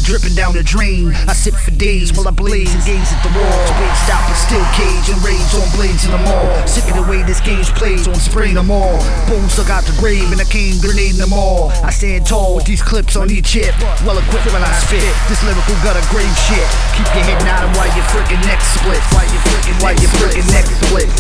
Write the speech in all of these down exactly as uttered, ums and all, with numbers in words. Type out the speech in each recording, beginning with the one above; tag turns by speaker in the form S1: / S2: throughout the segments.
S1: dripping down the drain. I sip for days while I blaze and gaze at the wall. Spaced out but still cage and rage on blades in the mall. Sick of the way this game's played, so I'm spraying them all. Bones dug out the grave and I came grenading them all. I stand tall with these clips on each hip, well equipped when I spit. This lyrical got a grave shit. Keep your head nodding while your frickin' neck split. While your frickin' while your frickin' neck split.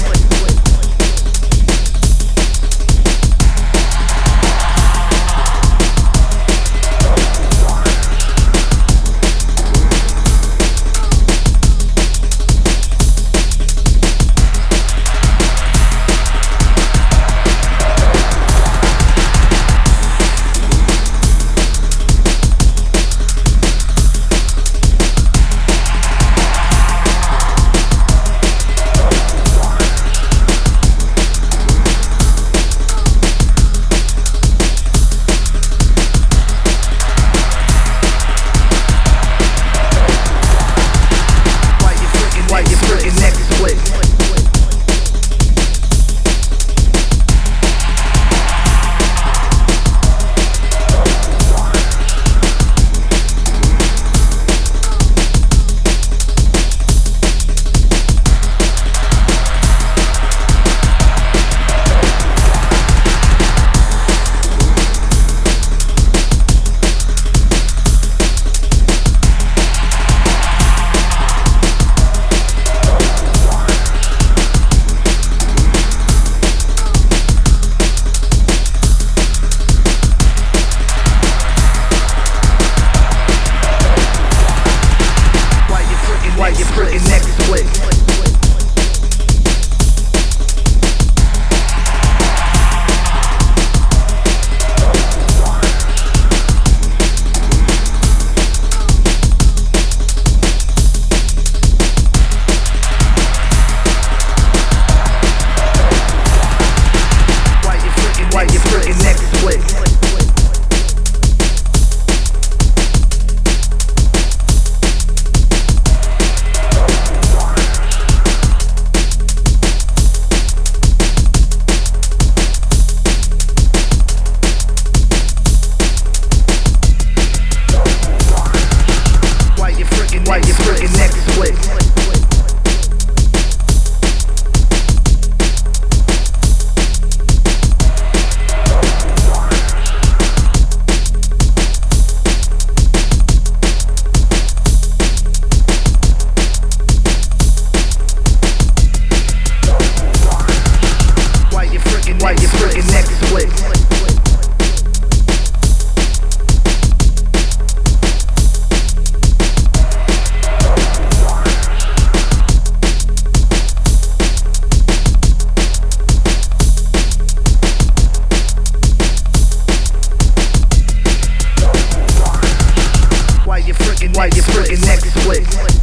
S1: Why your frickin' neck split?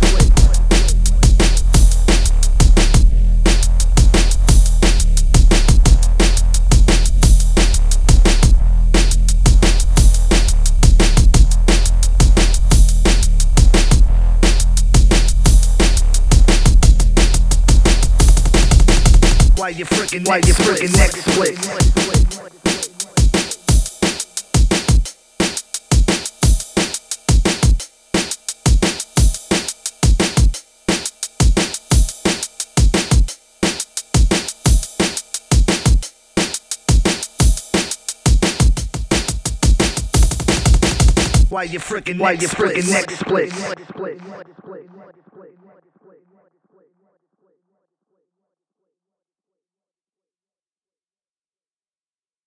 S1: Why your frickin' why your frickin' neck split? Why your frickin' why your frickin' neck split?